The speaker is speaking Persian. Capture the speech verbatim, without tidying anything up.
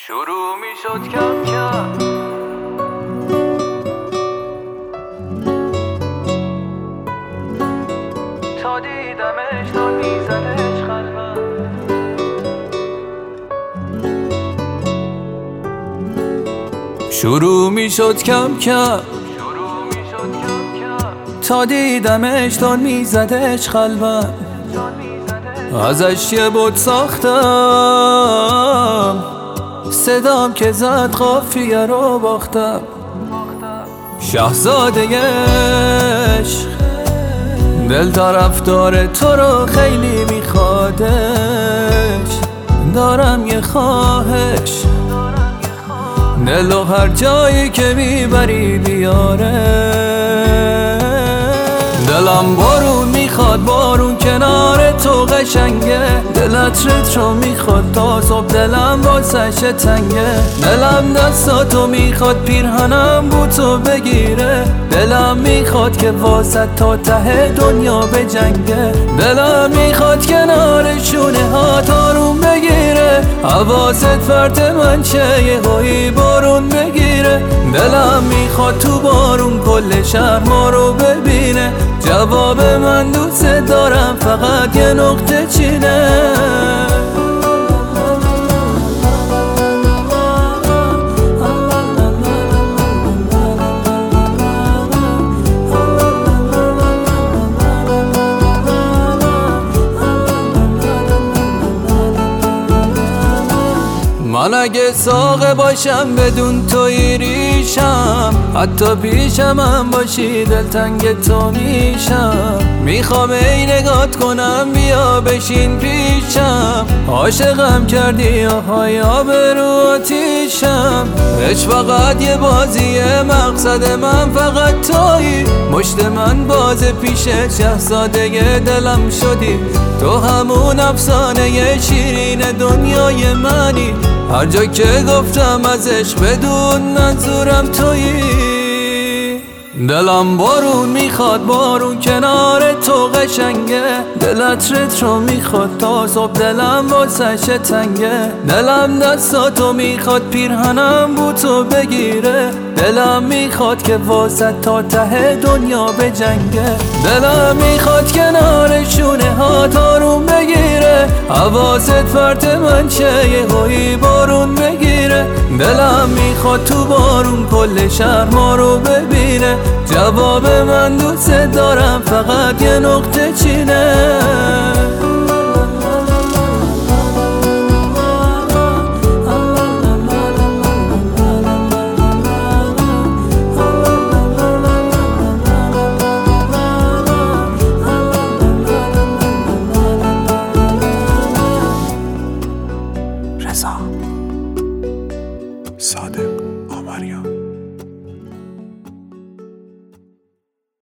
شروع می شد کم کم تا دیدمش تا میزدش قلبم. شروع می شد کم کم تا دیدمش تا میزدش قلبم. ازش یه بود ساختم، صدام که زد قافیه رو باختم. شاهزاده عشق دل طرفدار تو رو خیلی میخوادش. دارم یه خواهش، دلو هر جایی که میبری بیاره. دلم بارون میخواد، بارون کنار تو قشنگه. دلت رترو میخواد تا صبح، دلم واسش تنگه. دلم دستاتو میخواد، پیرهنم بوتو بگیره. دلم میخواد که واسه تا ته دنیا بجنگه. دلم میخواد کنار شونه ها آروم بگیره. حواست فرد من چه یه هایی بارون بگیره. دلم میخواد تو بارون کل شهر ما رو ببینه. جواب من دوست دارم فقط یه نقطه چینه. من اگه ساقه باشم بدون توی ریشم، حتی پیشم هم باشی دلتنگ تو میشم. میخوام ای نگات کنم بیا بشین پیشم. عاشقم کردی آهای آب رو آتیشم. هیچ فقط یه بازیه، مقصد من فقط تویی. مشت من باز پیشه شهزاده دلم شدی. تو همون افسانه شیرین دنیای منی. هر جا که گفتم ازش بدون منظورم تویی. دلم بارون میخواد، بارون کنار تو قشنگه. دلت رترو میخواد تا صبح، دلم واسش تنگه. دلم دستاتو میخواد، پیرهنم بوتو بگیره. دلم میخواد که واسه تا ته دنیا بجنگه. دلم میخواد کنار شونه ها آروم بگیره. حواست فرد من چه یه هایی بارون بگیره. دلم میخواد تو بارون کل شهر ما رو ببینه. جواب من دوست دارم فقط یه نقطه چینه. رضا صادق.